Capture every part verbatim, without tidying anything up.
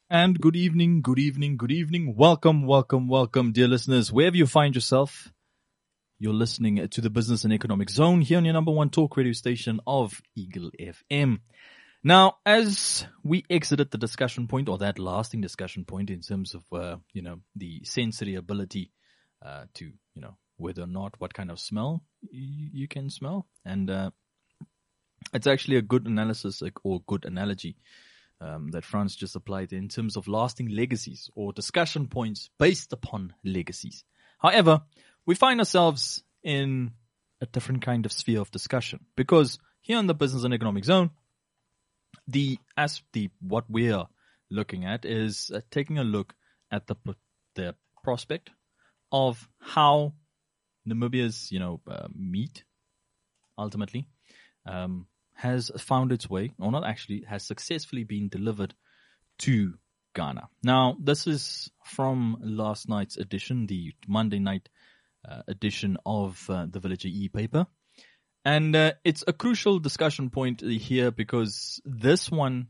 And good evening, good evening, good evening. Welcome, welcome, welcome, dear listeners. Wherever you find yourself, you're listening to the Business and Economic Zone here on your number one talk radio station of Eagle F M. Now, as we exited the discussion point, or that lasting discussion point in terms of, uh, you know, the sensory ability uh, to, you know, whether or not what kind of smell you, you can smell. And uh, it's actually a good analysis or good analogy Um, that Frans just applied in terms of lasting legacies or discussion points based upon legacies. However, we find ourselves in a different kind of sphere of discussion because here in the Business and Economic Zone, the as the what we're looking at is uh, taking a look at the the prospect of how Namibia's you know uh, meat ultimately um, has found its way, or not actually, has successfully been delivered to Ghana. Now, this is from last night's edition, the Monday night uh, edition of uh, the Villager e-paper. And uh, it's a crucial discussion point here because this one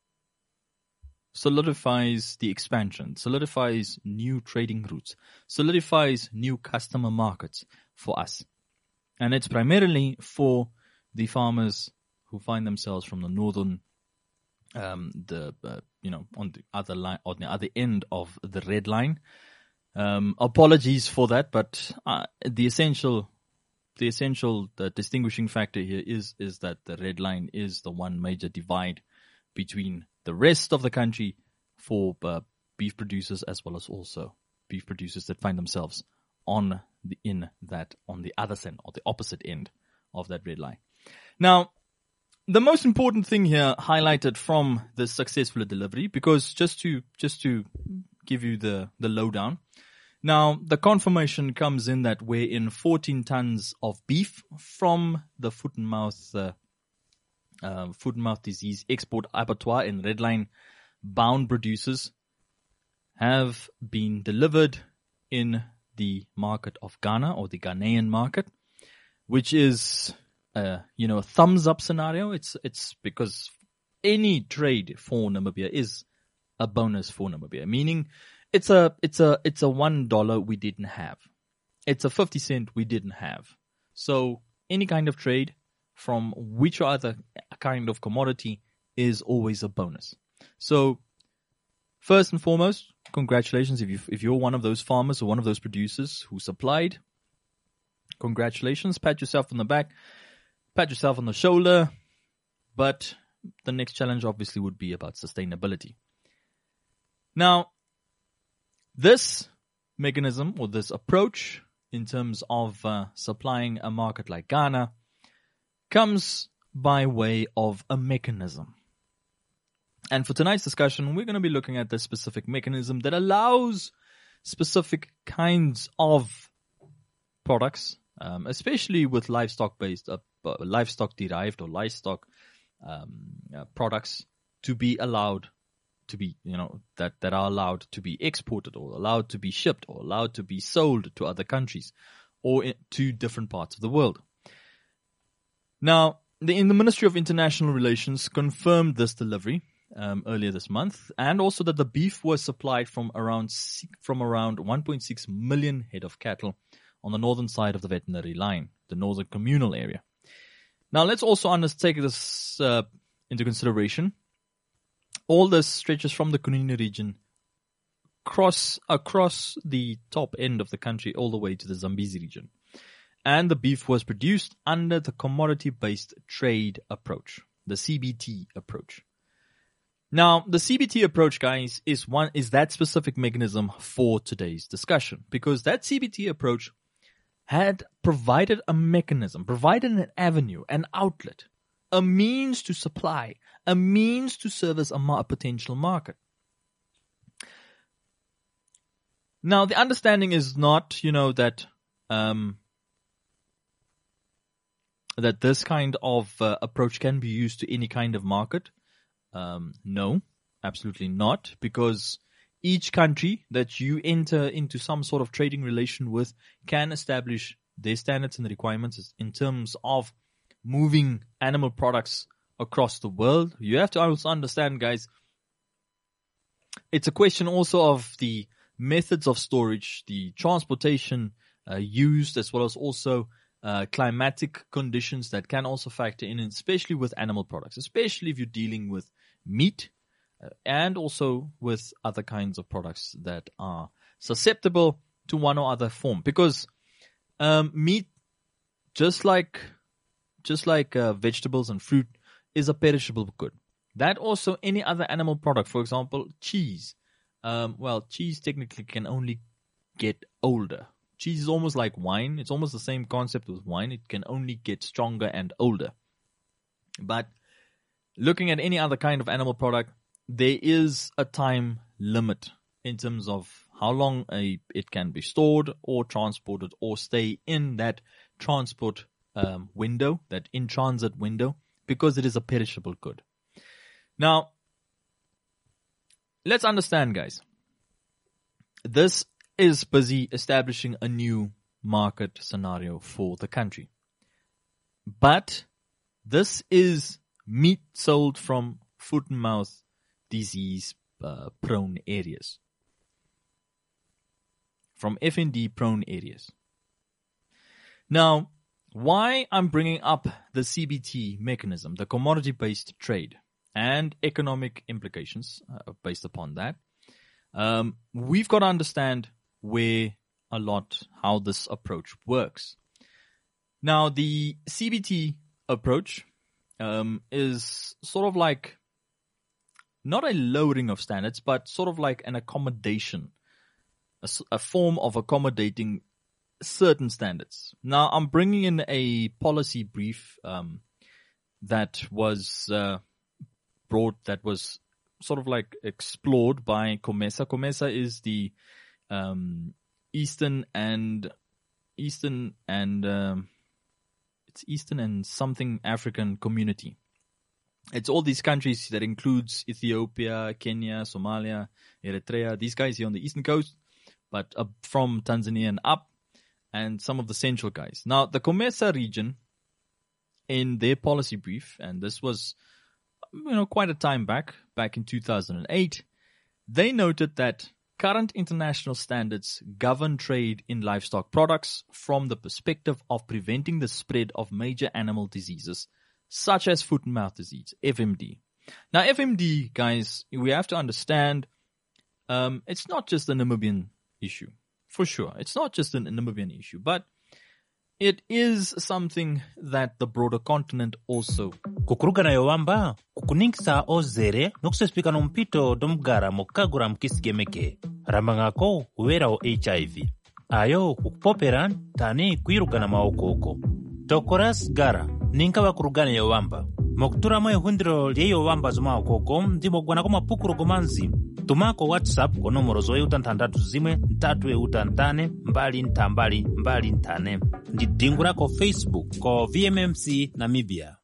solidifies the expansion, solidifies new trading routes, solidifies new customer markets for us. And it's primarily for the farmers who find themselves from the northern, um, the uh, you know, on the other line, on the other end of the red line. Um, apologies for that, but uh, the essential, the essential, the distinguishing factor here is is that the red line is the one major divide between the rest of the country for uh, beef producers as well as also beef producers that find themselves on the in that on the other side or the opposite end of that red line. Now, the most important thing here highlighted from this successful delivery, because just to just to give you the, the lowdown, now the confirmation comes in that we're in fourteen tons of beef from the foot and mouth uh, uh, foot and mouth disease export abattoir in Redline bound producers have been delivered in the market of Ghana, or the Ghanaian market, which is Uh, you know, a thumbs up scenario. It's, it's because any trade for Namibia is a bonus for Namibia, meaning it's a, it's a, it's a one dollar we didn't have. It's a fifty cent we didn't have. So any kind of trade from which other kind of commodity is always a bonus. So first and foremost, congratulations. If you, if you're one of those farmers or one of those producers who supplied, congratulations, pat yourself on the back. Pat yourself on the shoulder, but the next challenge obviously would be about sustainability. Now, this mechanism or this approach in terms of uh, supplying a market like Ghana comes by way of a mechanism. And for tonight's discussion, we're going to be looking at this specific mechanism that allows specific kinds of products, um, especially with livestock-based uh, Uh, livestock derived or livestock um, uh, products to be allowed to be, you know, that, that are allowed to be exported or allowed to be shipped or allowed to be sold to other countries or in, to different parts of the world. Now, the, in the Ministry of International Relations confirmed this delivery um, earlier this month, and also that the beef was supplied from around from around one point six million head of cattle on the northern side of the veterinary line, the northern communal area. Now, let's also take this uh, into consideration. All this stretches from the Kunini region cross across the top end of the country all the way to the Zambezi region. And the beef was produced under the commodity-based trade approach, the C B T approach. Now, the C B T approach, guys, is one is that specific mechanism for today's discussion, because that C B T approach had provided a mechanism, provided an avenue, an outlet, a means to supply, a means to service a, mar- a potential market. Now, the understanding is not, you know, that um, that this kind of uh, approach can be used to any kind of market. Um, no, absolutely not, because each country that you enter into some sort of trading relation with can establish their standards and requirements in terms of moving animal products across the world. You have to also understand, guys, it's a question also of the methods of storage, the transportation uh, used, as well as also uh, climatic conditions that can also factor in, especially with animal products, especially if you're dealing with meat uh, and also with other kinds of products that are susceptible to one or other form. Because um, meat, just like just like uh, vegetables and fruit, is a perishable good. That also any other animal product, for example, cheese. Um, well, cheese technically can only get older. Cheese is almost like wine. It's almost the same concept with wine. It can only get stronger and older. But looking at any other kind of animal product, there is a time limit in terms of how long a, it can be stored or transported or stay in that transport um, window, that in-transit window, because it is a perishable good. Now, let's understand, guys. This is busy establishing a new market scenario for the country. But this is meat sold from foot and mouth disease uh, prone areas. From F N D prone areas. Now, why I'm bringing up the C B T mechanism, the commodity-based trade, and economic implications uh, based upon that, um, we've got to understand where a lot, how this approach works. Now, the C B T approach um, is sort of like not a lowering of standards, but sort of like an accommodation, a, a form of accommodating certain standards. Now, I'm bringing in a policy brief um, that was uh, brought, that was sort of like explored by COMESA. COMESA is the um, Eastern and Eastern and um, it's Eastern and something African community. It's all these countries that includes Ethiopia, Kenya, Somalia, Eritrea. These guys here on the eastern coast, but uh, from Tanzania and up, and some of the central guys. Now, the COMESA region, in their policy brief, and this was, you know, quite a time back, back in two thousand eight, they noted that current international standards govern trade in livestock products from the perspective of preventing the spread of major animal diseases, such as foot and mouth disease, F M D. Now, F M D, guys, we have to understand, um, it's not just a Namibian issue. For sure. It's not just a Namibian issue, but it is something that the broader continent also. Kukurugana yowamba, kukunikisa ozere, nukusespika numpito domgara mokagura mkisigemeke. Ramangako uwera o H I V. Ayo kukupoperan tani kuirugana maokoko. Tokoras gara, ninka wakurugana yowamba. Moktura moe hundiro liye yowamba zuma okoko, ndimo gwana kuma pukuru gomanzi. Tumako WhatsApp ko nomero zoe utantandatu zimwe, ntatu e utantane, mbali ntambali, mbali ntane. Ndidingura ko Facebook, ko V M M C Namibia.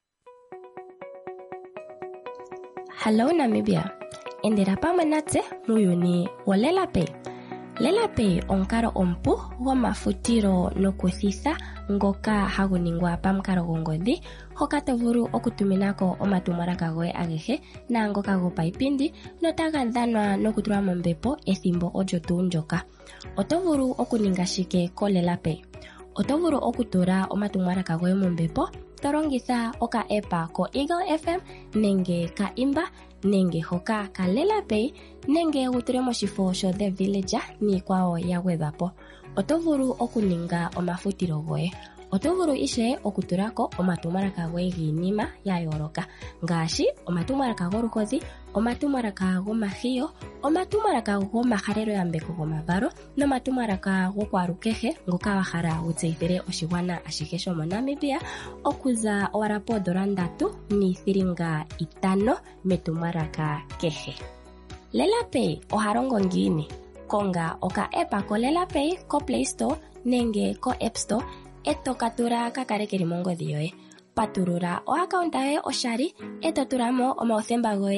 Hello Namibia. Endera pamanatse muyuni wa LelaPay. LelaPay onkaro ompu wa mafutiro no kuthitha ngoka haguningwa pamkaro gongodhi hoka tovuru okutuminako omatumwalaka goye agehe na ngoka gopaipindi notaga dhanwa nokutulwa mombepo ethimbo olyo tuu ndyoka. Otovuru okuninga shike ko LelaPay. Otovuru okutula omatumwalaka goye mombepo tolongitha oka epa ko Eagle F M nenge ka Imba nenge hoka ka LelaPay nenge utule moshifo sho The Villager niikwawo ya gwedhwapo. Otovuru okuninga omafutiro goye. Otovuru ishe okutulako omatumwalaka goye giinima ya yooloka ngaashi omatumwalaka goluhodhi, omatumwalaka gomahiyo, omatumwalaka gomahalelo yambeko gomavalo nomatumwalaka gokwalukehe ngoka wa hala wutseyithile oshigwana ashihe shomo Namibia okuza owala poondola ndatu niithilinga itano metumwalaka kehe. LelaPay ohalongo ngiini? Konga oka epa ko LelaPay ko Play Store nenge ko App Store eto katula kakale keli mongodhi yoye. Patulula o akaunta yoye oshali eto tulamo omauthemba goye.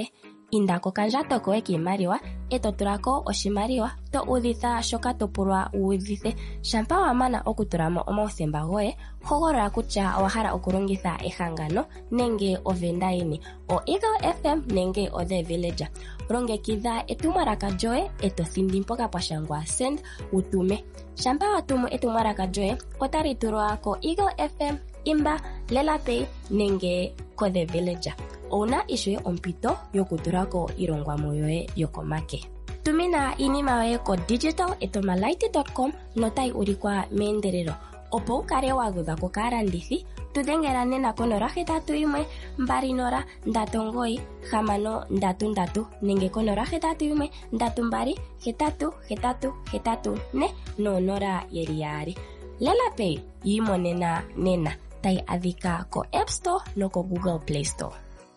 Indako kandjato koye kiimaliwa eto tulako oshimaliwa to udhitha shoka to pulwa uudhithe. Shampa wa mana okutulamo omauthemba goye, hogolola kutya owa hala okulongitha ehangano nenge ovenda yini, o Eagle F M nenge o The Villager. Longekidha etumwalaka lyoye eto thindi mpoka pwa shangwa send utume. Shampa wa tumu etumwalaka lyoye otali tulwa ko Eagle F M, Imba, Lela Pay nenge ko The Villager. Ouna ishuye ompito yokutulako ilongwamo yoye yokomake. Tumina inima yoye ko digital etomalight dot com notayi ulikwa meendelelo. Opo ukale wagudha ko kaalandithi, tudhengela nena ko nola hetatu yimwe mbali nola ndatu omugoyi hamano ndatu ndatu nenge ko nola hetatu yimwe ndatu mbali hetatu hetatu hetatu ne nonola yeli yaali. Lela Pay yiimonena nena, tayi adhika ko App Store noko Google Play Store.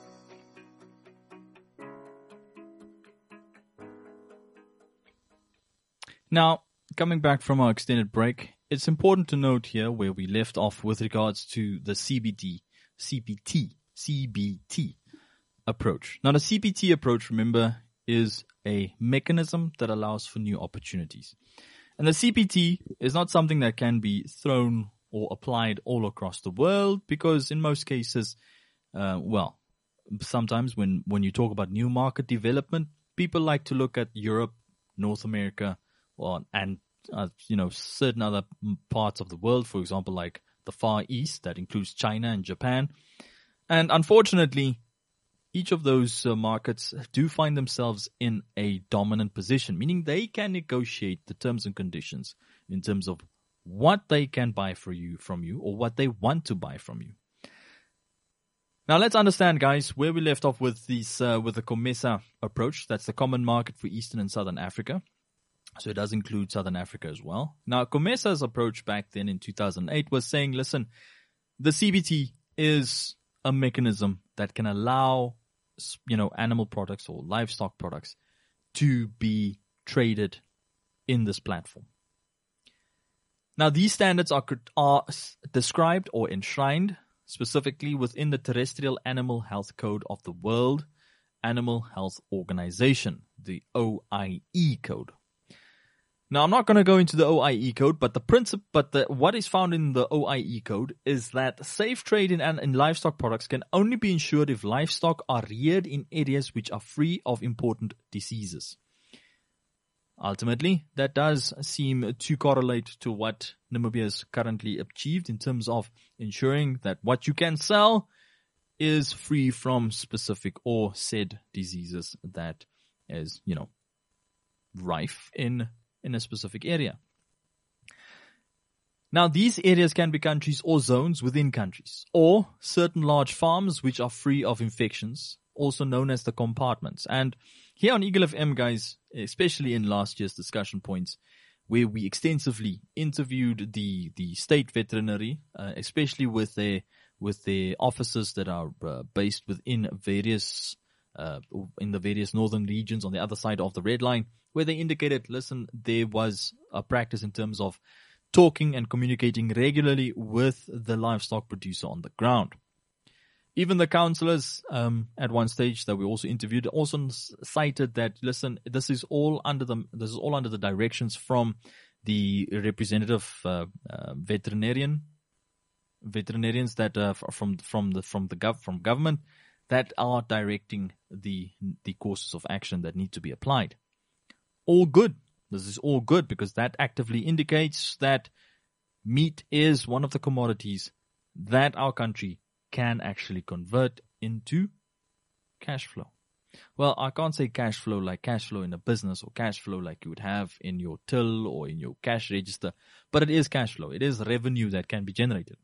Now, coming back from our extended break, it's important to note here where we left off with regards to the C B T, C B T, C B T approach. Now, the C B T approach, remember, is a mechanism that allows for new opportunities. And the C B T is not something that can be thrown or applied all across the world because in most cases, uh, well, sometimes when, when you talk about new market development, people like to look at Europe, North America, Well, and, uh, you know, certain other parts of the world, for example, like the Far East, that includes China and Japan. And unfortunately, each of those uh, markets do find themselves in a dominant position, meaning they can negotiate the terms and conditions in terms of what they can buy for you, from you, or what they want to buy from you. Now, let's understand, guys, where we left off with these, uh, with the COMESA approach. That's the Common Market for Eastern and Southern Africa. So it does include Southern Africa as well. Now, COMESA's approach back then in two thousand eight was saying, listen, the C B T is a mechanism that can allow, you know, animal products or livestock products to be traded in this platform. Now, these standards are, are described or enshrined specifically within the Terrestrial Animal Health Code of the World Animal Health Organization, the O I E code. Now, I'm not going to go into the O I E code, but the principle, but the, what is found in the O I E code is that safe trade in, in livestock products can only be ensured if livestock are reared in areas which are free of important diseases. Ultimately, that does seem to correlate to what Namibia has currently achieved in terms of ensuring that what you can sell is free from specific or said diseases that is, you know, rife in in a specific area. Now, these areas can be countries or zones within countries, or certain large farms which are free of infections, also known as the compartments. And here on Eagle F M, guys, especially in last year's discussion points, where we extensively interviewed the the state veterinary, uh, especially with their with their officers that are uh, based within various uh, in the various northern regions on the other side of the red line, where they indicated, listen, there was a practice in terms of talking and communicating regularly with the livestock producer on the ground. Even the councillors um, at one stage that we also interviewed also cited that, listen, this is all under the this is all under the directions from the representative uh, uh, veterinarian veterinarians that uh, from from the from the gov from government that are directing the the courses of action that need to be applied. All good. This is all good because that actively indicates that meat is one of the commodities that our country can actually convert into cash flow. Well, I can't say cash flow like cash flow in a business or cash flow like you would have in your till or in your cash register, but it is cash flow. It is revenue that can be generated.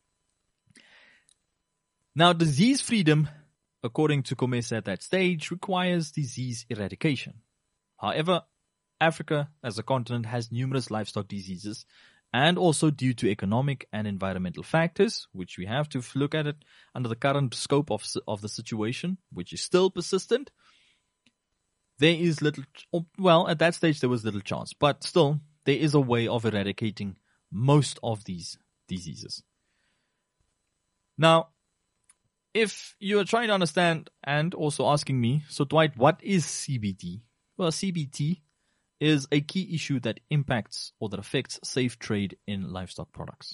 Now, disease freedom, according to COMESA at that stage, requires disease eradication. However, Africa as a continent has numerous livestock diseases, and also due to economic and environmental factors, which we have to look at it under the current scope of of the situation, which is still persistent, there is little, well, at that stage there was little chance, but still there is a way of eradicating most of these diseases. Now, if you are trying to understand and also asking me, so Dwight, what is C B T? Well, C B T is a key issue that impacts or that affects safe trade in livestock products.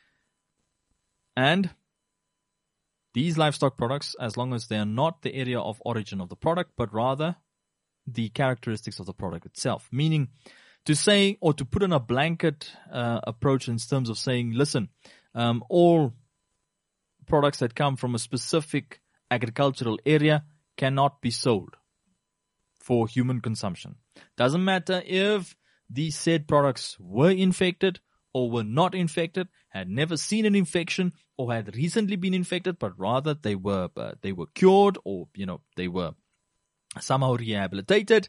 And these livestock products, as long as they are not the area of origin of the product, but rather the characteristics of the product itself. Meaning to say, or to put on a blanket uh, approach in terms of saying, listen, um, all products that come from a specific agricultural area cannot be sold for human consumption. Doesn't matter if these said products were infected or were not infected, had never seen an infection, or had recently been infected, but rather they were uh, they were cured, or you know they were somehow rehabilitated.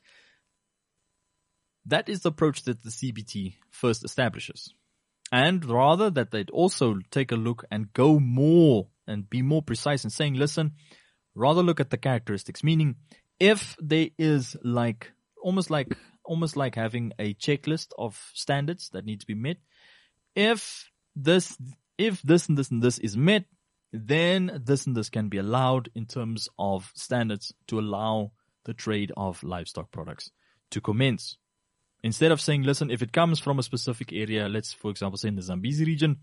That is the approach that the C B T first establishes, and rather that they'd also take a look and go more and be more precise in saying, listen, rather look at the characteristics. Meaning, if there is like almost like almost like having a checklist of standards that need to be met. If this, if this and this and this is met, then this and this can be allowed in terms of standards to allow the trade of livestock products to commence. Instead of saying, listen, if it comes from a specific area, let's, for example, say in the Zambezi region,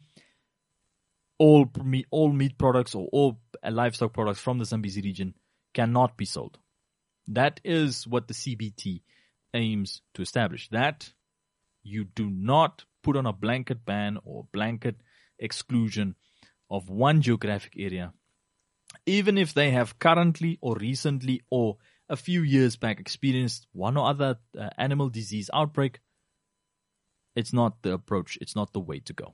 all meat, all meat products or all livestock products from the Zambezi region cannot be sold. That is what the C B T aims to establish. That you do not put on a blanket ban or blanket exclusion of one geographic area, even if they have currently or recently or a few years back experienced one or other uh, animal disease outbreak. It's not the approach. It's not the way to go.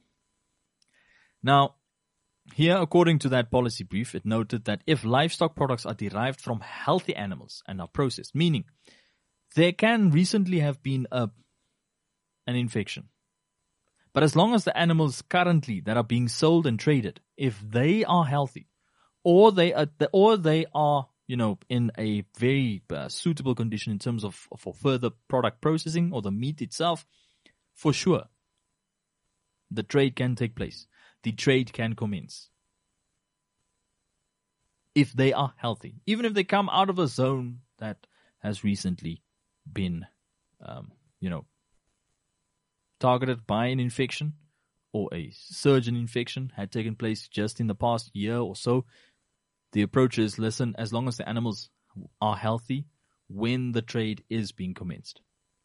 Now, here, according to that policy brief, it noted that if livestock products are derived from healthy animals and are processed, meaning there can recently have been a an infection, but as long as the animals currently that are being sold and traded, if they are healthy, or they are, or they are, you know, in a very uh, suitable condition in terms of for further product processing or the meat itself, for sure, the trade can take place. The trade can commence. If they are healthy, even if they come out of a zone that has recently been, um, you know, targeted by an infection or a surge in infection had taken place just in the past year or so, the approach is, listen, as long as the animals are healthy when the trade is being commenced.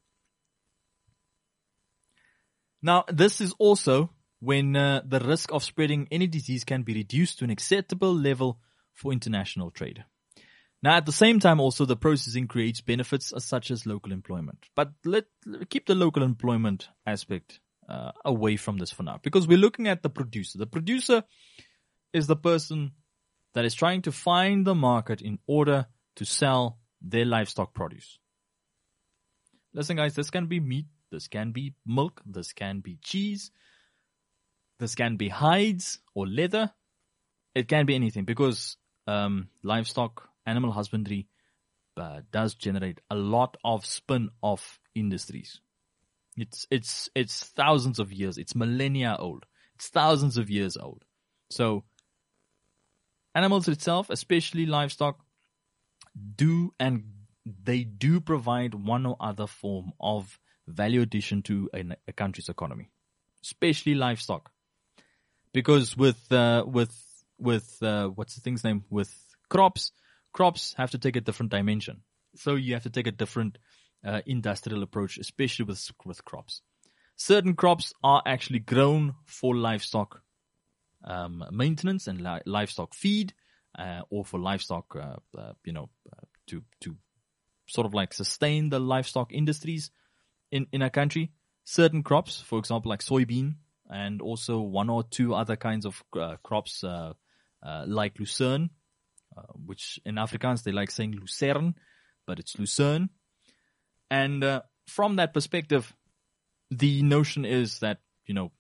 Now, this is also when uh, the risk of spreading any disease can be reduced to an acceptable level for international trade. Now, at the same time, also, the processing creates benefits such as local employment. But let keep the local employment aspect uh, away from this for now, because we're looking at the producer. The producer is the person that is trying to find the market in order to sell their livestock produce. Listen, guys, this can be meat, this can be milk, this can be cheese, this can be hides or leather. It can be anything, because um, livestock, animal husbandry uh, does generate a lot of spin-off industries. It's it's it's thousands of years. It's millennia old. It's thousands of years old. So animals itself, especially livestock, do and they do provide one or other form of value addition to a, a country's economy, especially livestock, because with uh, with with uh, what's the thing's name with crops, crops have to take a different dimension. So you have to take a different uh, industrial approach, especially with with crops. Certain crops are actually grown for livestock um, maintenance and li- livestock feed, uh, or for livestock, uh, uh, you know, uh, to to sort of like sustain the livestock industries in in a country. Certain crops, for example, like soybean, and also one or two other kinds of uh, crops, uh, uh, like lucerne, uh, which in Afrikaans they like saying lucerne, but it's lucerne. And uh, from that perspective, the notion is that, you know,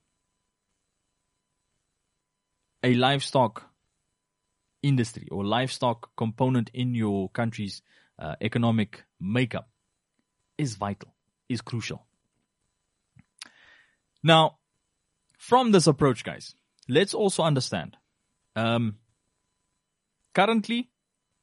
a livestock industry or livestock component in your country's uh, economic makeup is vital, is crucial. Now, from this approach, guys, let's also understand, um, currently,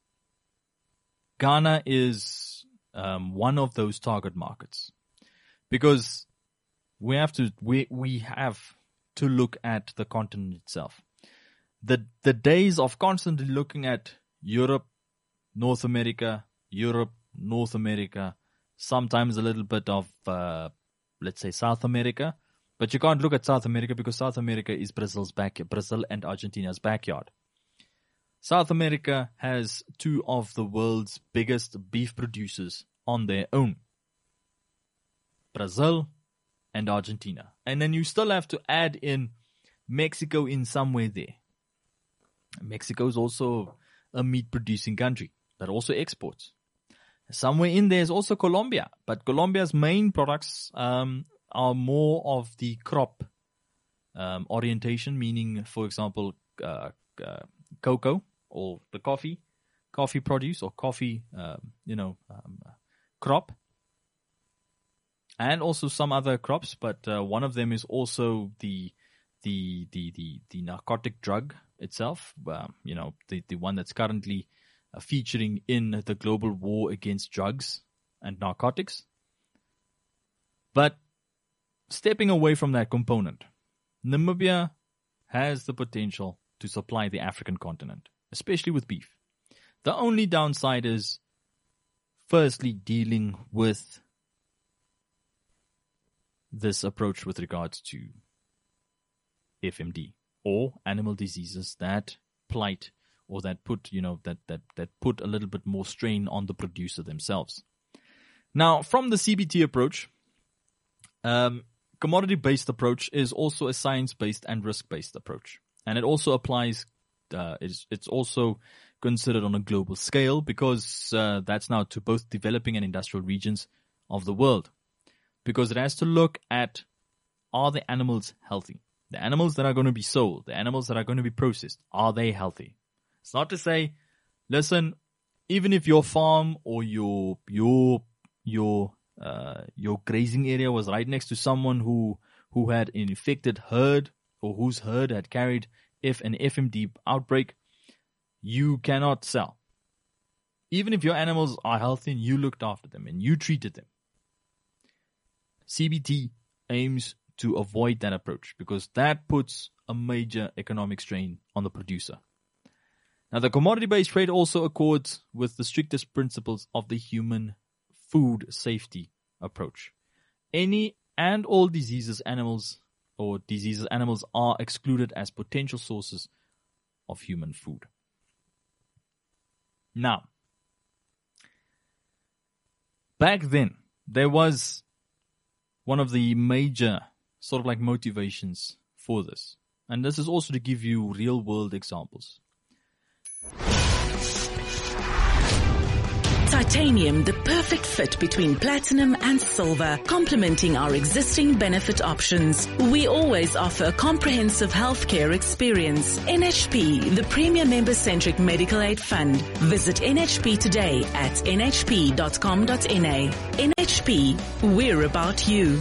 Ghana is um, one of those target markets because we have to we we have to look at the continent itself. The the days of constantly looking at Europe, North America, Europe, North America, sometimes a little bit of uh, let's say South America, but you can't look at South America because South America is Brazil's back Brazil and Argentina's backyard. South America has two of the world's biggest beef producers on their own. Brazil and Argentina. And then you still have to add in Mexico in somewhere there. Mexico is also a meat producing country that also exports. Somewhere in there is also Colombia. But Colombia's main products um, are more of the crop um, orientation, meaning, for example, uh, uh, cocoa or the coffee, coffee produce or coffee, um, you know, um, crop. And also some other crops, but uh, one of them is also the the the the, the narcotic drug itself. Um, you know, the, the one that's currently uh, featuring in the global war against drugs and narcotics. But stepping away from that component, Namibia has the potential to supply the African continent, especially with beef. The only downside is, firstly, dealing with this approach with regards to F M D or animal diseases that plight or that put, you know, that, that, that put a little bit more strain on the producer themselves. Now, from the C B T approach, um, commodity-based approach is also a science-based and risk-based approach. And it also applies, uh, it's, it's also considered on a global scale because uh, that's now to both developing and industrial regions of the world. Because it has to look at, are the animals healthy? The animals that are going to be sold, the animals that are going to be processed, are they healthy? It's not to say, listen, even if your farm or your your your uh, your grazing area was right next to someone who who had an infected herd or whose herd had carried if an F M D outbreak, you cannot sell. Even if your animals are healthy and you looked after them and you treated them. C B T aims to avoid that approach because that puts a major economic strain on the producer. Now, the commodity-based trade also accords with the strictest principles of the human food safety approach. Any and all diseases animals or diseases animals are excluded as potential sources of human food. Now, back then, there was one of the major sort of like motivations for this. And this is also to give you real world examples. Titanium, the perfect fit between platinum and silver, complementing our existing benefit options. We always offer a comprehensive healthcare experience. N H P, the premier member-centric medical aid fund. Visit N H P today at n h p dot com dot n a. N H P, we're about you.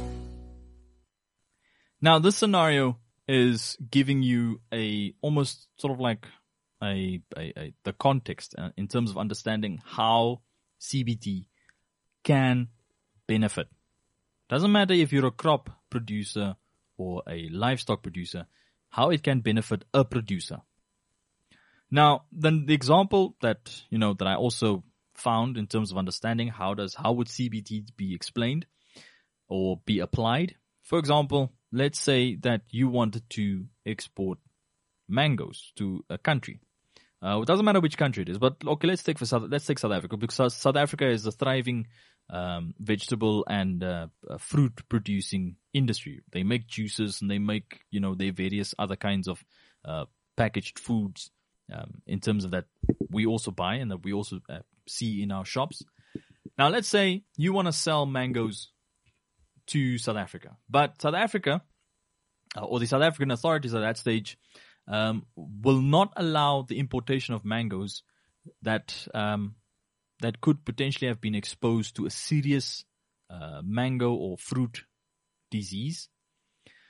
Now, this scenario is giving you a almost sort of like a, a, a the context uh, in terms of understanding how C B T can benefit. Doesn't matter if you're a crop producer or a livestock producer, how it can benefit a producer. Now, then the example that, you know, that I also found in terms of understanding how does, how would C B T be explained or be applied? For example, let's say that you wanted to export mangoes to a country. Uh, it doesn't matter which country it is, but okay, let's take for South, let's take South Africa because South Africa is a thriving um, vegetable and uh, fruit producing industry. They make juices and they make, you know, their various other kinds of uh, packaged foods. Um, in terms of that, we also buy and that we also uh, see in our shops. Now, let's say you want to sell mangoes to South Africa, but South Africa uh, or the South African authorities at that stage um, will not allow the importation of mangoes that um, that could potentially have been exposed to a serious uh, mango or fruit disease.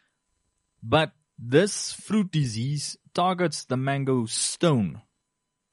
But this fruit disease targets the mango stone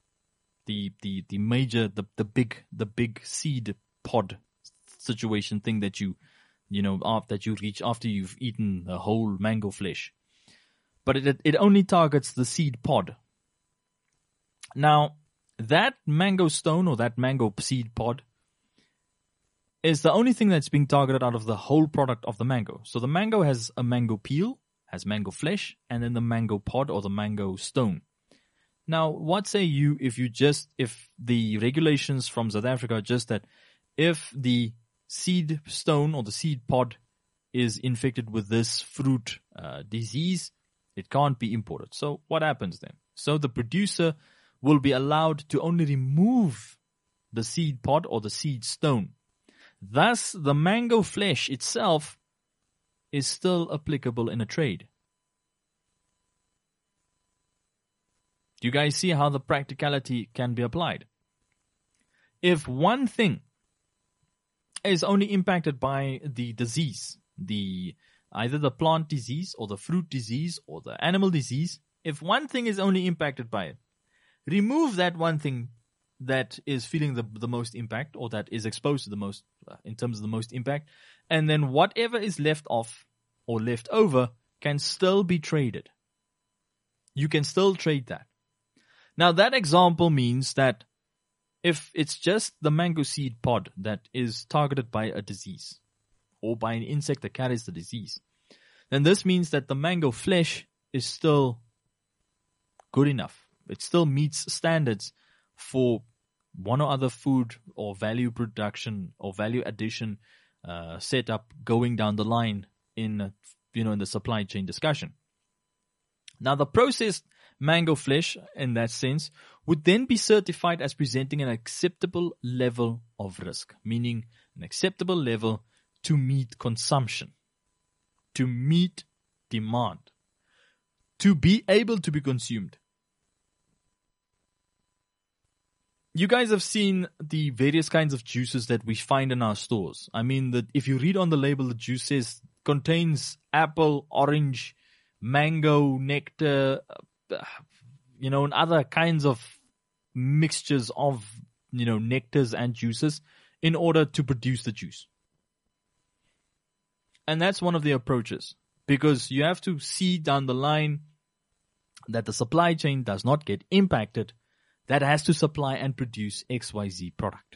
the the the major the the big the big seed pod situation thing that you you know after that you reach after you've eaten a whole mango flesh, but it it only targets the seed pod. Now that mango stone or that mango seed pod is the only thing that's being targeted out of the whole product of the mango. So the mango has a mango peel, has mango flesh, and then the mango pod or the mango stone. Now, what say you if you just, if the regulations from South Africa are just that if the seed stone or the seed pod is infected with this fruit uh, disease, it can't be imported. So what happens then? So the producer will be allowed to only remove the seed pod or the seed stone. Thus, the mango flesh itself is still applicable in a trade. Do you guys see how the practicality can be applied? If one thing is only impacted by the disease, the either the plant disease or the fruit disease or the animal disease, if one thing is only impacted by it, remove that one thing that is feeling the, the most impact or that is exposed to the most, uh, in terms of the most impact, and then whatever is left off or left over can still be traded. You can still trade that. Now that example means that if it's just the mango seed pod that is targeted by a disease or by an insect that carries the disease, then this means that the mango flesh is still good enough. It still meets standards for one or other food or value production or value addition uh, setup going down the line in, uh, you know, in the supply chain discussion. Now, the processed mango flesh, in that sense, would then be certified as presenting an acceptable level of risk, meaning an acceptable level to meet consumption, to meet demand, to be able to be consumed. You guys have seen the various kinds of juices that we find in our stores. I mean, that if you read on the label, the juice says contains apple, orange, mango, nectar, you know, and other kinds of mixtures of, you know, nectars and juices in order to produce the juice. And that's one of the approaches, because you have to see down the line that the supply chain does not get impacted, that has to supply and produce X Y Z product.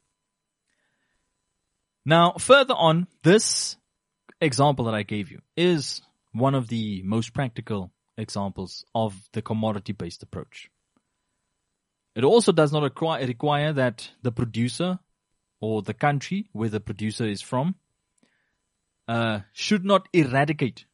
Now, further on, this example that I gave you is one of the most practical examples of the commodity-based approach. It also does not require, require that the producer or the country where the producer is from uh, should not eradicate.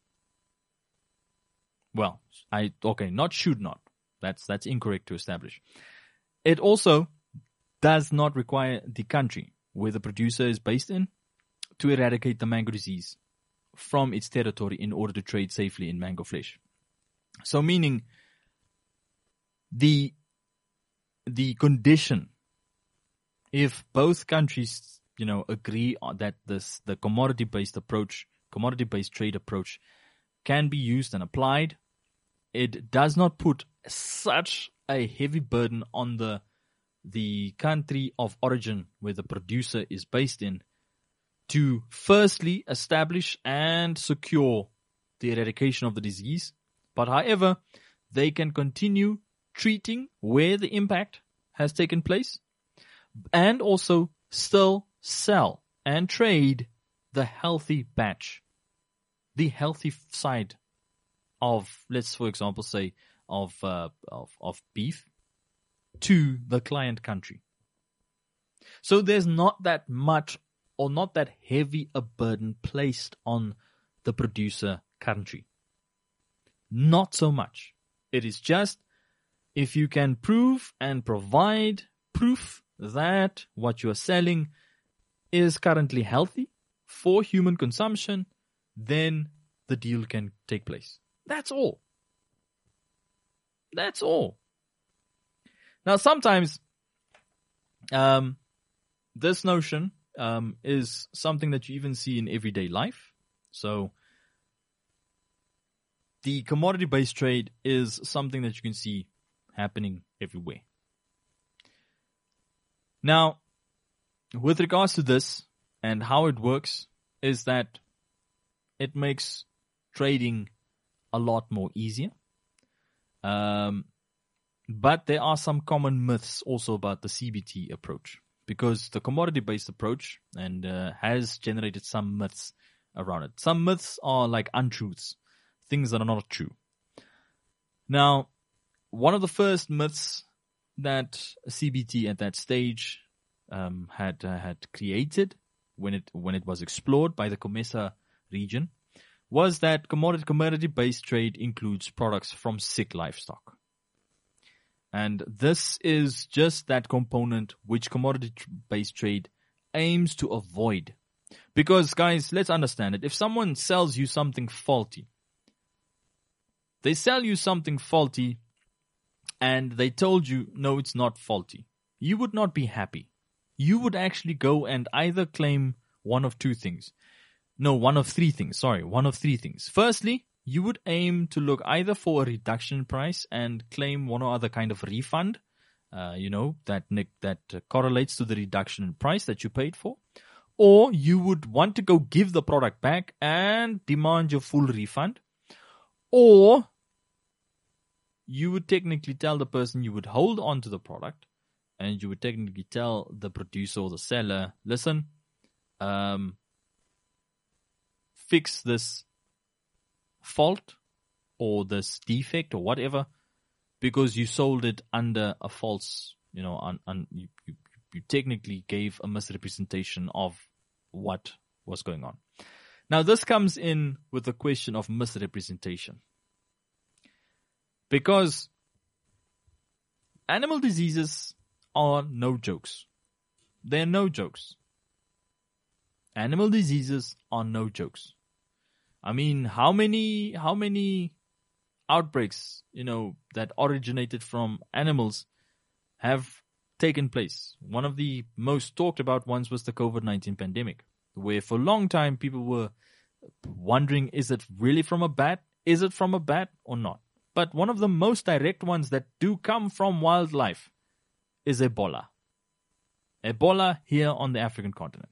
Well, I okay, not should not. That's that's incorrect to establish. It also does not require the country where the producer is based in to eradicate the mango disease from its territory in order to trade safely in mango flesh. So meaning the the condition, if both countries, you know, agree on that this the commodity-based approach, commodity-based trade approach can be used and applied, it does not put such a heavy burden on the the country of origin where the producer is based in to firstly establish and secure the eradication of the disease. But however, they can continue treating where the impact has taken place and also still sell and trade the healthy batch, the healthy side of, let's for example say, of uh, of of beef to the client country. So there's not that much or not that heavy a burden placed on the producer country. Not so much. It is just if you can prove and provide proof that what you are selling is currently healthy for human consumption, then the deal can take place. That's all. That's all. Now, sometimes um, this notion um, is something that you even see in everyday life. So the commodity-based trade is something that you can see happening everywhere. Now, with regards to this and how it works is that it makes trading a lot more easier. Um, but there are some common myths also about the C B T approach, because the commodity-based approach and uh, has generated some myths around it. Some myths are like untruths, things that are not true. Now, one of the first myths that C B T at that stage um, had uh, had created when it when it was explored by the COMESA region was that commodity commodity-based trade includes products from sick livestock. And this is just that component which commodity-based trade aims to avoid. Because, guys, let's understand it. If someone sells you something faulty, they sell you something faulty and they told you, no, it's not faulty, you would not be happy. You would actually go and either claim one of two things. No, one of three things. Sorry, one of three things. Firstly, you would aim to look either for a reduction in price and claim one or other kind of refund, uh, you know, that that uh, correlates to the reduction in price that you paid for. Or you would want to go give the product back and demand your full refund. Or you would technically tell the person you would hold on to the product, and you would technically tell the producer or the seller, listen, um, fix this fault or this defect or whatever, because you sold it under a false, you know, un, un, you, you, you technically gave a misrepresentation of what was going on. Now, this comes in with the question of misrepresentation. Because animal diseases are no jokes. They're no jokes. Animal diseases are no jokes. I mean, how many, how many outbreaks, you know, that originated from animals have taken place? One of the most talked about ones was the COVID nineteen pandemic, where for a long time people were wondering, is it really from a bat? Is it from a bat or not? But one of the most direct ones that do come from wildlife is Ebola. Ebola here on the African continent.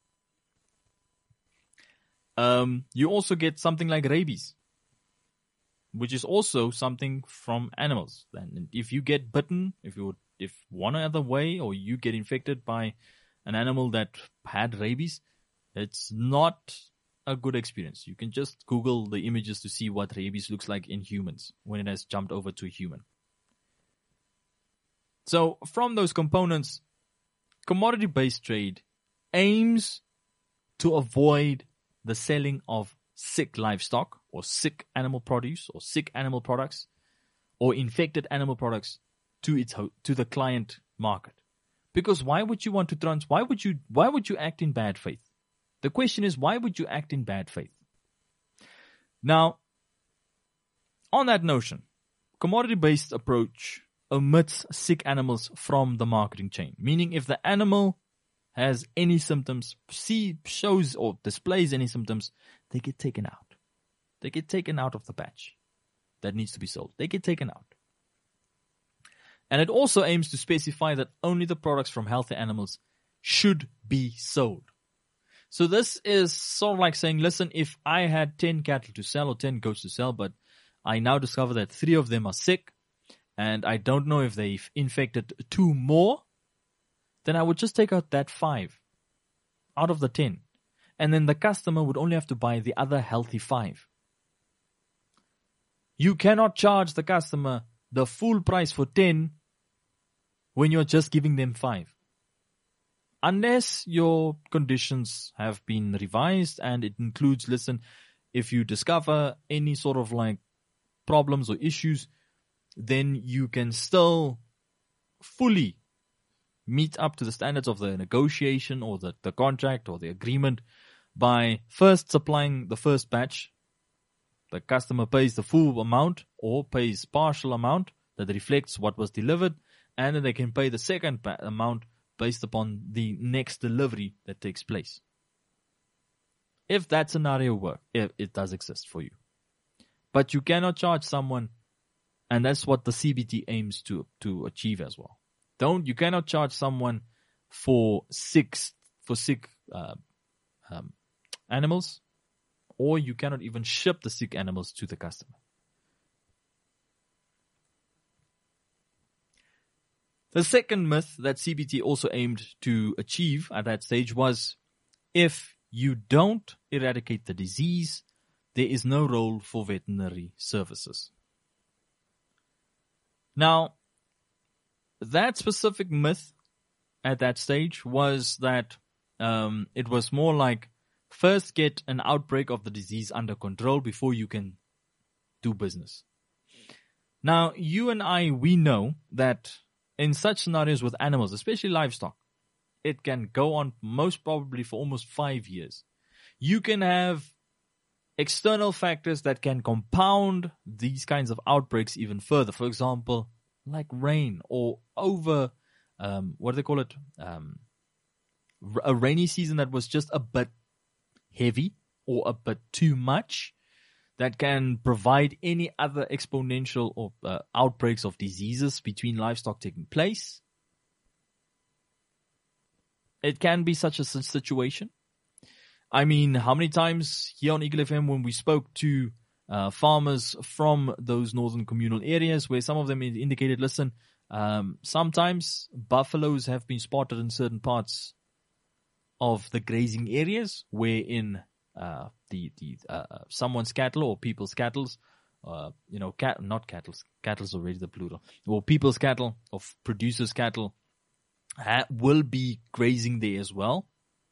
Um, you also get something like rabies, which is also something from animals. And if you get bitten, if you if one other way, or you get infected by an animal that had rabies, it's not a good experience. You can just Google the images to see what rabies looks like in humans when it has jumped over to a human. So from those components, commodity-based trade aims to avoid the selling of sick livestock or sick animal produce or sick animal products or infected animal products to its ho- to the client market. Because why would you want to trans why would you why would you act in bad faith? The question is, why would you act in bad faith? Now, on that notion, commodity-based approach omits sick animals from the marketing chain. Meaning if the animal has any symptoms, see, shows or displays any symptoms, they get taken out. They get taken out of the batch that needs to be sold. They get taken out. And it also aims to specify that only the products from healthy animals should be sold. So this is sort of like saying, listen, if I had ten cattle to sell or ten goats to sell, but I now discover that three of them are sick, and I don't know if they've infected two more, then I would just take out that five out of the ten. And then the customer would only have to buy the other healthy five. You cannot charge the customer the full price for ten when you're just giving them five. Unless your conditions have been revised and it includes, listen, if you discover any sort of like problems or issues, then you can still fully meet up to the standards of the negotiation or the, the contract or the agreement by first supplying the first batch. The customer pays the full amount or pays partial amount that reflects what was delivered, and then they can pay the second ba- amount based upon the next delivery that takes place. If that scenario works, if it does exist for you. But you cannot charge someone, and that's what the C B T aims to, to achieve as well. Don't, you cannot charge someone for sick, for sick uh, um, animals, or you cannot even ship the sick animals to the customer. The second myth that C B T also aimed to achieve at that stage was, if you don't eradicate the disease, there is no role for veterinary services. Now, that specific myth at that stage was that um, it was more like, first get an outbreak of the disease under control before you can do business. Now, you and I, we know that in such scenarios with animals, especially livestock, it can go on most probably for almost five years. You can have external factors that can compound these kinds of outbreaks even further. For example, like rain or over, um, what do they call it? Um, a rainy season that was just a bit heavy or a bit too much, that can provide any other exponential or uh, outbreaks of diseases between livestock taking place. It can be such a situation. I mean, how many times here on Eagle F M when we spoke to uh, farmers from those northern communal areas where some of them indicated, listen, um, sometimes buffaloes have been spotted in certain parts of the grazing areas wherein uh, the, the uh, someone's cattle or people's cattle, uh, you know, cat, not cattle, cattle's already the plural, or people's cattle or producers' cattle ha- will be grazing there as well.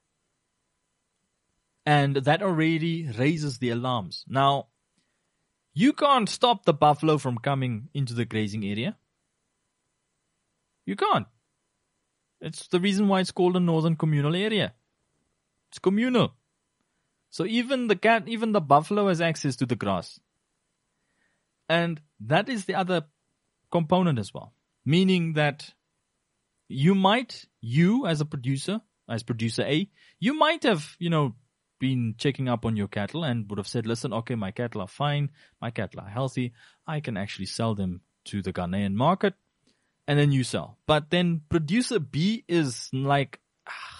And that already raises the alarms. Now, you can't stop the buffalo from coming into the grazing area. You can't. It's the reason why it's called a northern communal area. It's communal. So even the cat, even the buffalo has access to the grass. And that is the other component as well. Meaning that you might, you as a producer, as producer A, you might have, you know, been checking up on your cattle and would have said, listen, okay, my cattle are fine, my cattle are healthy, I can actually sell them to the Ghanaian market, and then you sell. But then producer B is like, ah,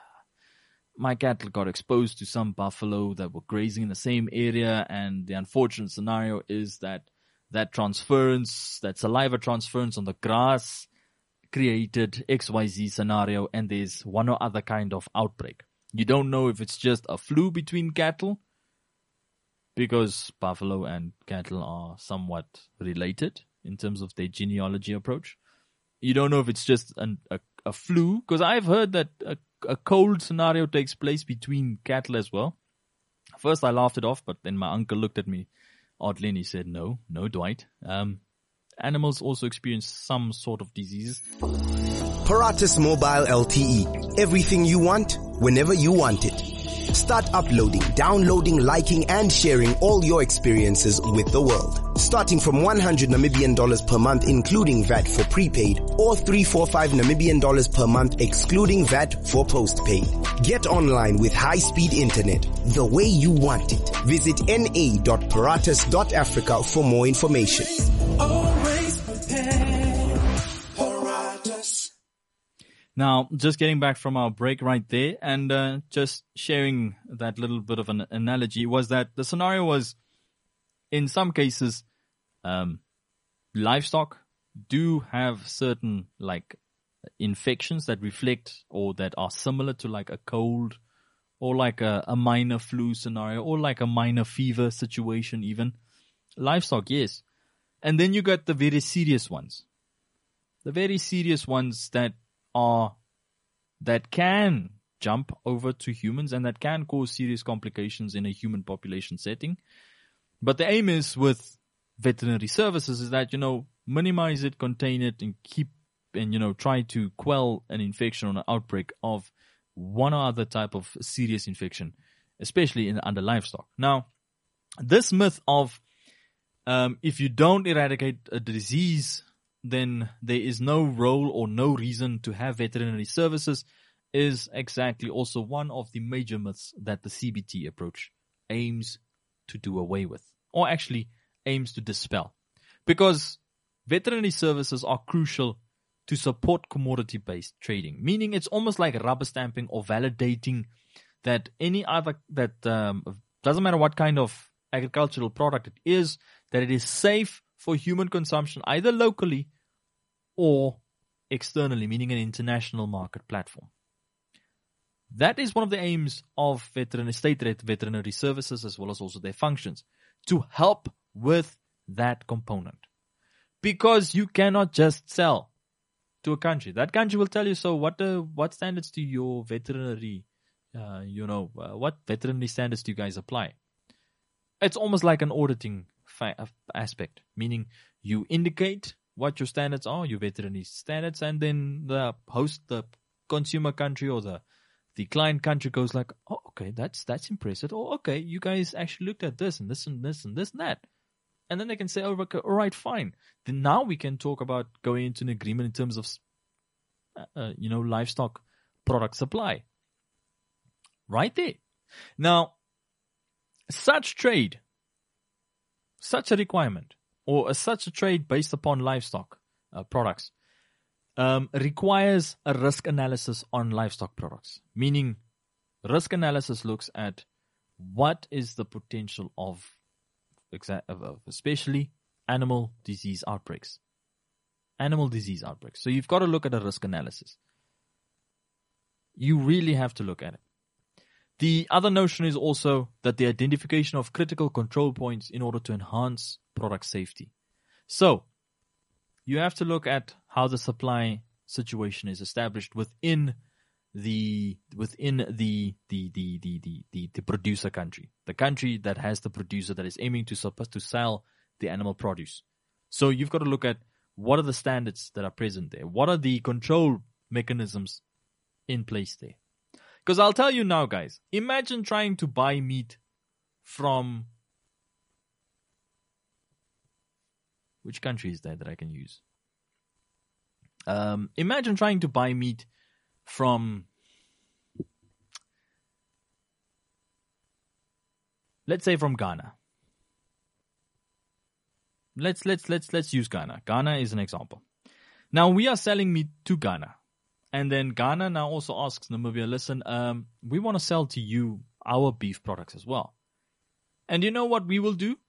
my cattle got exposed to some buffalo that were grazing in the same area, and the unfortunate scenario is that that transference, that saliva transference on the grass created X Y Z scenario, and there's one or other kind of outbreak. You don't know if it's just a flu between cattle, because buffalo and cattle are somewhat related in terms of their genealogy approach. You don't know if it's just an, a, a flu, because I've heard that a, a cold scenario takes place between cattle as well. First I laughed it off, but then my uncle looked at me oddly and he said, no, no Dwight. Um, animals also experience some sort of diseases. Paratus Mobile L T E. Everything you want, whenever you want it. Start uploading, downloading, liking, and sharing all your experiences with the world. Starting from one hundred Namibian dollars per month, including V A T for prepaid, or three hundred forty-five Namibian dollars per month, excluding V A T for postpaid. Get online with high-speed internet, the way you want it. Visit n a dot paratus dot africa for more information. Always prepared. Paratus. Now, just getting back from our break right there, and uh, just sharing that little bit of an analogy, was that the scenario was, in some cases, um, livestock do have certain like infections that reflect or that are similar to like a cold or like a, a minor flu scenario or like a minor fever situation even. Livestock, yes. And then you got the very serious ones. The very serious ones that are, that can jump over to humans and that can cause serious complications in a human population setting. But the aim is with veterinary services is that, you know, minimize it, contain it, and keep, and, you know, try to quell an infection or an outbreak of one or other type of serious infection, especially in under livestock. Now, this myth of um, if you don't eradicate a disease, then there is no role or no reason to have veterinary services is exactly also one of the major myths that the C B T approach aims to do away with, or actually aims to dispel. Because veterinary services are crucial to support commodity-based trading, meaning it's almost like rubber stamping or validating that any other, that um, doesn't matter what kind of agricultural product it is, that it is safe for human consumption, either locally or externally, meaning an international market platform. That is one of the aims of veterinary state veterinary services, as well as also their functions, to help with that component. Because you cannot just sell to a country. That country will tell you, so what uh, what standards do your veterinary, uh, you know, uh, what veterinary standards do you guys apply? It's almost like an auditing fa- aspect, meaning you indicate what your standards are, your veterinary standards, and then the host, the consumer country or the, the client country goes like, oh, okay, that's that's impressive. Oh, okay, you guys actually looked at this and this and this and this and that. And then they can say, oh, okay, all right, fine. Then now we can talk about going into an agreement in terms of, uh, you know, livestock product supply. Right there. Now, such trade, such a requirement, or a, such a trade based upon livestock uh, products, um, requires a risk analysis on livestock products. Meaning, risk analysis looks at what is the potential of especially animal disease outbreaks. Animal disease outbreaks. So you've got to look at a risk analysis. You really have to look at it. The other notion is also that the identification of critical control points in order to enhance product safety. So you have to look at how the supply situation is established within the within the the the the the, the, the producer country, the country that has the producer that is aiming to supposed to sell the animal produce. So you've got to look at what are the standards that are present there, what are the control mechanisms in place there. Because I'll tell you now, guys, imagine trying to buy meat from, which country is that that I can use? Um, imagine trying to buy meat from, let's say from Ghana. Let's let's let's let's use Ghana. Ghana is an example. Now we are selling meat to Ghana, and then Ghana now also asks Namibia, listen, um, we want to sell to you our beef products as well. And you know what we will do?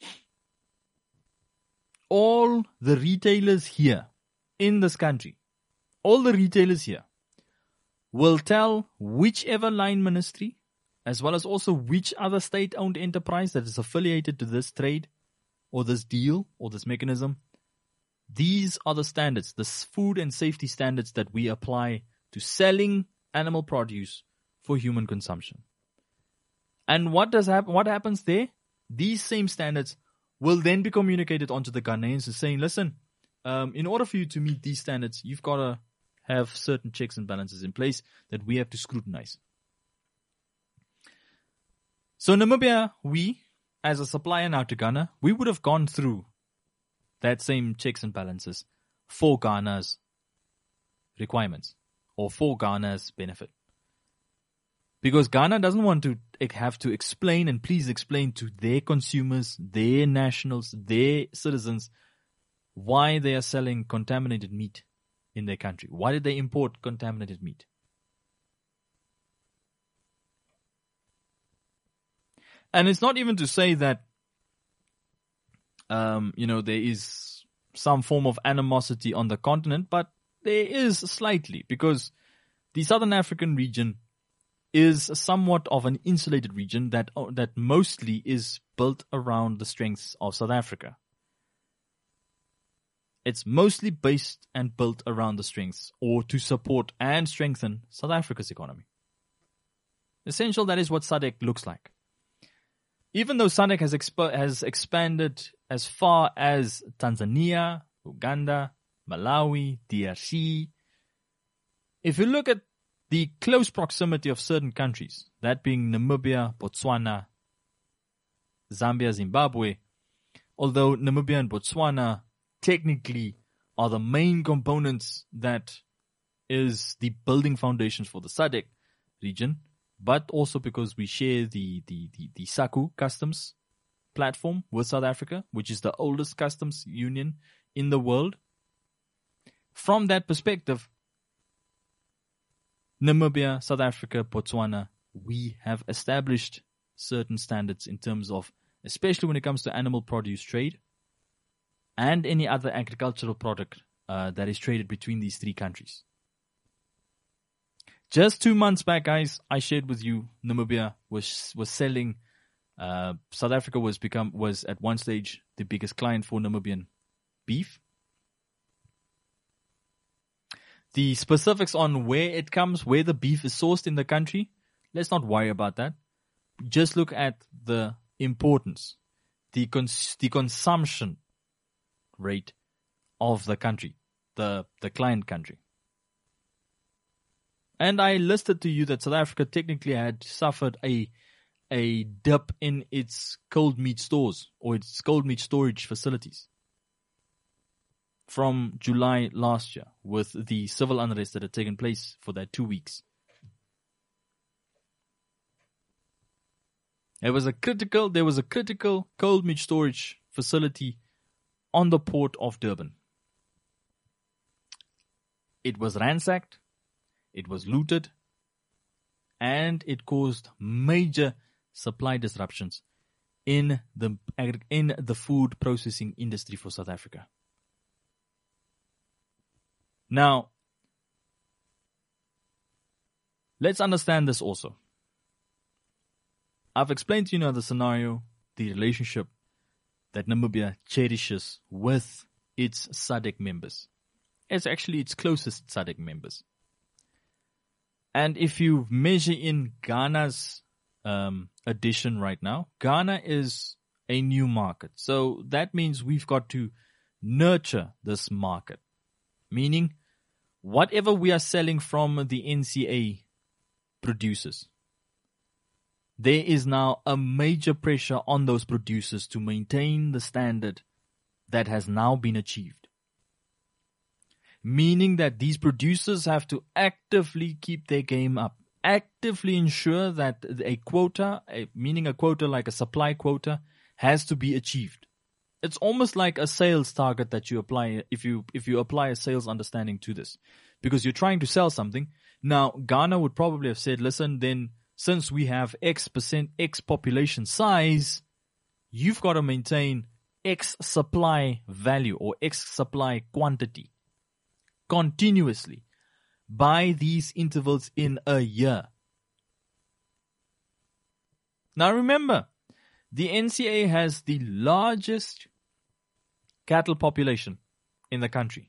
All the retailers here in this country, all the retailers here will tell whichever line ministry, as well as also which other state-owned enterprise that is affiliated to this trade or this deal or this mechanism, these are the standards, the food and safety standards that we apply to selling animal produce for human consumption. And what does happen? What happens there? These same standards will then be communicated onto the Ghanaians as saying, listen, um, in order for you to meet these standards, you've got to have certain checks and balances in place that we have to scrutinize. So Namibia, we, as a supplier now to Ghana, we would have gone through that same checks and balances for Ghana's requirements or for Ghana's benefit. Because Ghana doesn't want to have to explain and please explain to their consumers, their nationals, their citizens, why they are selling contaminated meat in their country. Why did they import contaminated meat? And it's not even to say that, um, you know, there is some form of animosity on the continent, but there is slightly, because the Southern African region is somewhat of an insulated region that that mostly is built around the strengths of South Africa. It's mostly based and built around the strengths or to support and strengthen South Africa's economy. Essential, that is what S A D C looks like. Even though S A D C has, exp- has expanded as far as Tanzania, Uganda, Malawi, D R C, if you look at the close proximity of certain countries, that being Namibia, Botswana, Zambia, Zimbabwe, although Namibia and Botswana technically are the main components that is the building foundations for the S A D C region, but also because we share the, the, the, the SACU customs platform with South Africa, which is the oldest customs union in the world. from that perspective, Namibia, South Africa, Botswana, we have established certain standards in terms of, especially when it comes to animal produce trade and any other agricultural product uh, that is traded between these three countries. Just two months back, guys, I shared with you Namibia was was selling. Uh, South Africa was become was at one stage the biggest client for Namibian beef. The specifics on where it comes, where the beef is sourced in the country, let's not worry about that. Just look at the importance, the cons- the consumption rate of the country, the the client country. And I listed to you that South Africa technically had suffered a a dip in its cold meat stores or its cold meat storage facilities from July last year with the civil unrest that had taken place for that two weeks. There was a critical, there was a critical cold meat storage facility on the port of Durban. It was ransacked, it was looted, and it caused major supply disruptions in the in the food processing industry for South Africa. Now, let's understand this also. I've explained to you now the scenario, the relationship that Namibia cherishes with its S A D C members. It's actually its closest S A D C members. And if you measure in Ghana's um, addition right now, Ghana is a new market. So that means we've got to nurture this market. Meaning, whatever we are selling from the N C A producers, there is now a major pressure on those producers to maintain the standard that has now been achieved. Meaning that these producers have to actively keep their game up, actively ensure that a quota, a, meaning a quota like a supply quota, has to be achieved. It's almost like a sales target that you apply if you if you apply a sales understanding to this. Because you're trying to sell something. Now, Ghana would probably have said, listen, then since we have X percent, X population size, you've got to maintain X supply value or X supply quantity continuously by these intervals in a year. Now remember, the N C A has the largest cattle population in the country.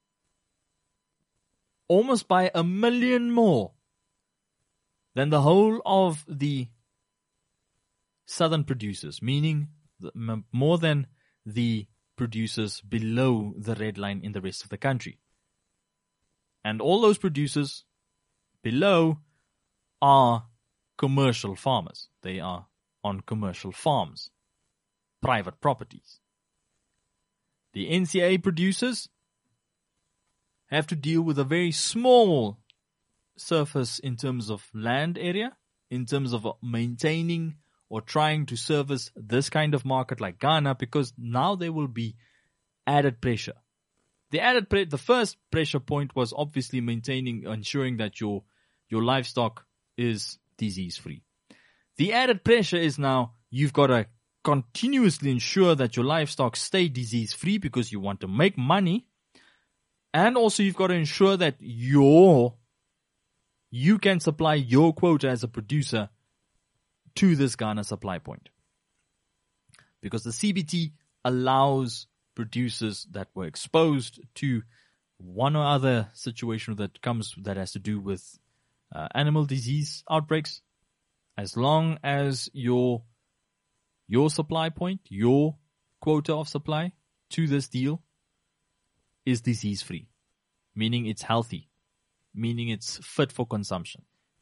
Almost by a million more than the whole of the southern producers, meaning the, more than the producers below the red line in the rest of the country. And all those producers below are commercial farmers. They are on commercial farms, private properties. The N C A producers have to deal with a very small surface in terms of land area, in terms of maintaining or trying to service this kind of market like Ghana, because now there will be added pressure. The added pre- the first pressure point was obviously maintaining, ensuring that your your livestock is disease free. The added pressure is now you've got to continuously ensure that your livestock stay disease free because you want to make money, and also you've got to ensure that your you can supply your quota as a producer to this Ghana supply point. Because the C B T allows producers that were exposed to one or other situation that comes that has to do with uh, animal disease outbreaks, as long as your your supply point, your quota of supply to this deal is disease free, meaning it's healthy, meaning it's fit for consumption.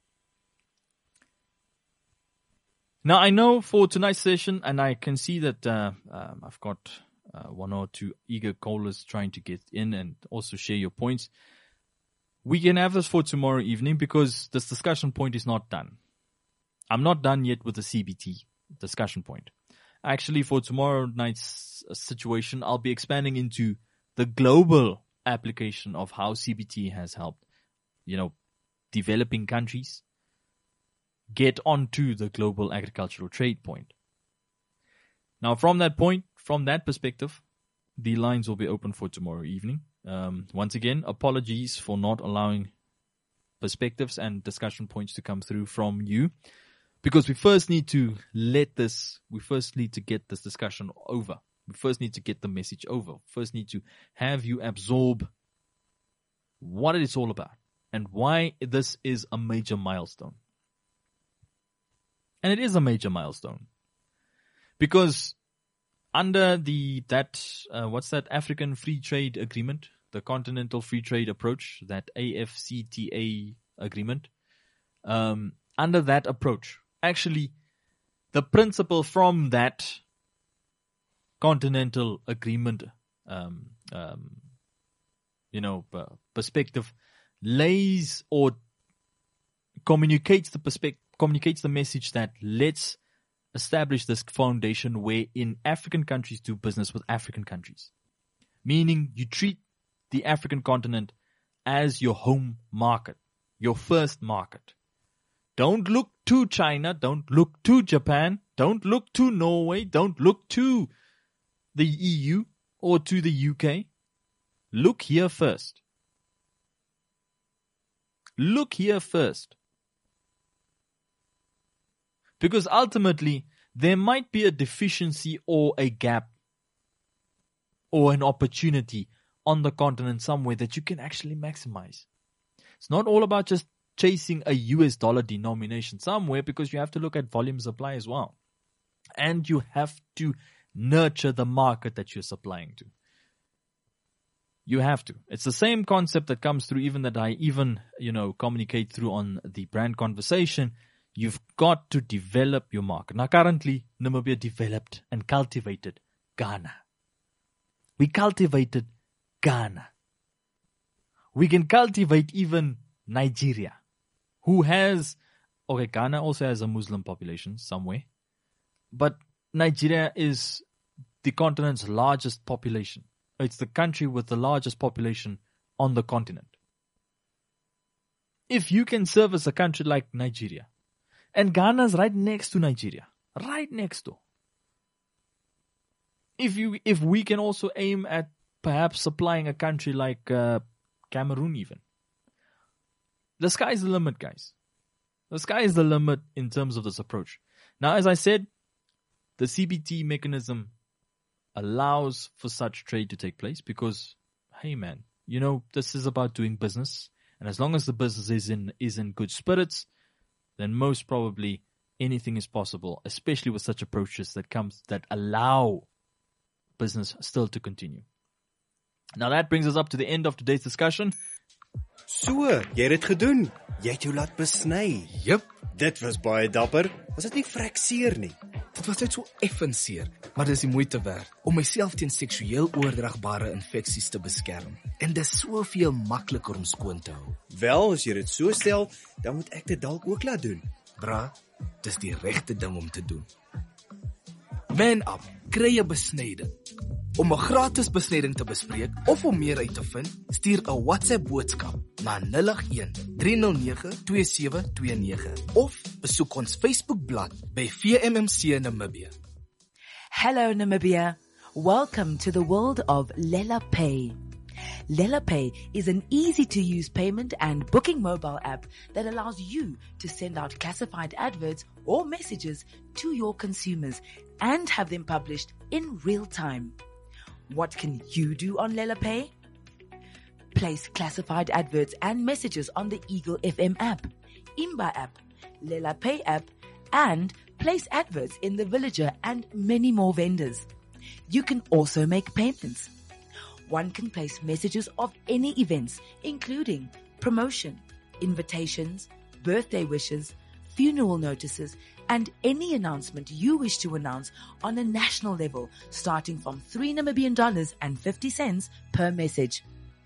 Now I know for tonight's session, and I can see that uh, um, I've got Uh, one or two eager callers trying to get in and also share your points. We can have this for tomorrow evening because this discussion point is not done. I'm not done yet with the C B T discussion point. Actually, for tomorrow night's situation, I'll be expanding into the global application of how C B T has helped, you know, developing countries get onto the global agricultural trade point. Now, from that point, from that perspective, the lines will be open for tomorrow evening. Um, once again, apologies for not allowing perspectives and discussion points to come through from you, because we first need to let this, we first need to get this discussion over. We first need to get the message over. First need to have you absorb what it is all about and why this is a major milestone. And it is a major milestone because under the, that, uh, what's that African Free Trade Agreement, the Continental Free Trade Approach, that A F C T A agreement, um, under that approach, actually, the principle from that Continental Agreement, um, um, you know, uh, perspective lays or communicates the perspective, communicates the message that let's establish this foundation wherein African countries do business with African countries. Meaning you treat the African continent as your home market, your first market. Don't look to China, don't look to Japan, don't look to Norway, don't look to the E U or to the U K. Look here first. Look here first. Because ultimately, there might be a deficiency or a gap or an opportunity on the continent somewhere that you can actually maximize. It's not all about just chasing a U S dollar denomination somewhere, because you have to look at volume supply as well. And you have to nurture the market that you're supplying to. You have to. It's the same concept that comes through, even that I even, you know, communicate through on the brand conversation. You've got to develop your market. Now, currently, Namibia developed and cultivated Ghana. We cultivated Ghana. We can cultivate even Nigeria, who has, okay, Ghana also has a Muslim population somewhere, but Nigeria is the continent's largest population. It's the country with the largest population on the continent. If you can service a country like Nigeria, and Ghana's right next to Nigeria, right next door. If you, if we can also aim at perhaps supplying a country like uh, Cameroon even. The sky is the limit, guys. The sky is the limit in terms of this approach. Now, as I said, the C B T mechanism allows for such trade to take place because, hey man, you know, this is about doing business. And as long as the business is in, is in good spirits, then most probably anything is possible, especially with such approaches that comes, that allow business still to continue. Now that brings us up to the end of today's discussion. So, jy het dit gedoen. Jy het jou laat besny. Jep, Dit was baie dapper. Was dit nie vrek seer nie? dit was net so effens seer, maar dis die moeite werd om myself teen seksueel oordraagbare infeksies te beskerm. En dis soveel makliker om skoon te hou. Wel, as jy dit so stel, dan moet ek dit dalk ook laat doen. Bra, dis die regte ding om te doen. Man Up kry 'n besnyding. Om 'n gratis besnyding te bespreek of om meer uit te vind, stuur 'n WhatsApp boodskap na nul agt een drie nul nege twee sewe twee nege of besoek ons Facebookblad by V M M C Namibia. Hello Namibia. Welcome to the world of Lela Pay. Lela Pay is an easy-to-use payment and booking mobile app that allows you to send out classified adverts or messages to your consumers and have them published in real time. What can you do on Lela Pay? Place classified adverts and messages on the Eagle F M app, Imba app, Lela Pay app, and place adverts in the Villager and many more vendors. You can also make payments. One can place messages of any events, including promotion, invitations, birthday wishes, funeral notices, and any announcement you wish to announce on a national level, starting from three Namibian dollars and fifty cents per message.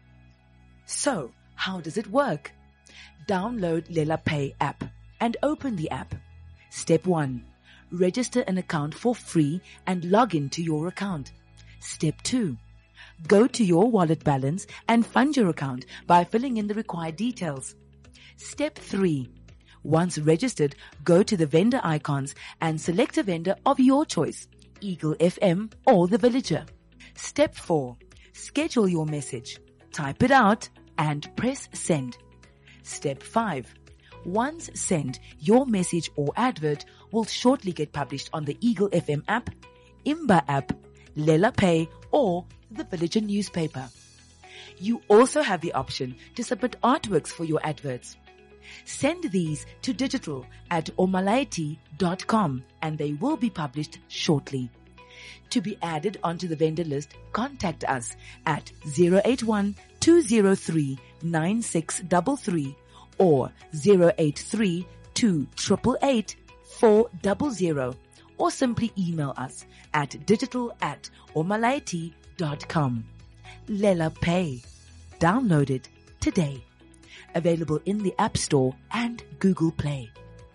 So, how does it work? Download Lela Pay app and open the app. Step one. Register an account for free and log in to your account. Step two. Go to your wallet balance and fund your account by filling in the required details. Step three. Once registered, go to the vendor icons and select a vendor of your choice, Eagle F M or The Villager. Step four. Schedule your message. Type it out and press send. Step five. Once sent, your message or advert will shortly get published on the Eagle F M app, Imba app, Lela Pay, or the Villager newspaper. You also have the option to submit artworks for your adverts. Send these to digital at omalaiti dot com and they will be published shortly. To be added onto the vendor list, contact us at zero eight one, two zero three, nine six three three or zero eight three, two eight eight, eight four zero zero or simply email us at digital at omalaiti dot com. Lela Pay. Download it today. Available in the App Store and Google Play.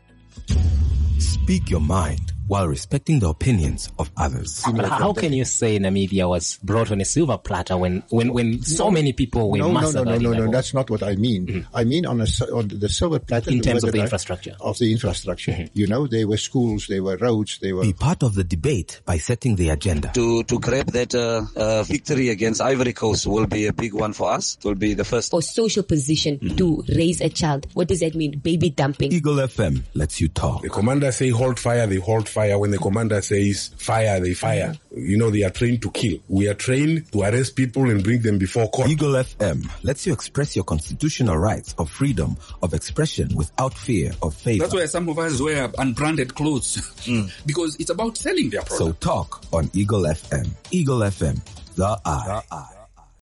Speak your mind while respecting the opinions of others. But how can you say Namibia was brought on a silver platter when, when, when so many people were no, massacred? No, no, no, no, no, no, that's not what I mean. Mm-hmm. I mean on, a, on the silver platter. In terms of the I, infrastructure. Of the infrastructure. Mm-hmm. You know, there were schools, there were roads, there were... Be part of the debate by setting the agenda. To, to grab that uh, uh, victory against Ivory Coast will be a big one for us. It will be the first. For social position mm-hmm. to raise a child. What does that mean? Baby dumping. Eagle F M lets you talk. The commander say hold fire, they hold fire. When the commander says fire, they fire. Mm-hmm. You know, they are trained to kill. We are trained to arrest people and bring them before court. Eagle F M lets you express your constitutional rights of freedom of expression without fear of favor. That's why some of us wear unbranded clothes mm. because it's about selling their product. So talk on Eagle F M. Eagle F M, the eye. The eye.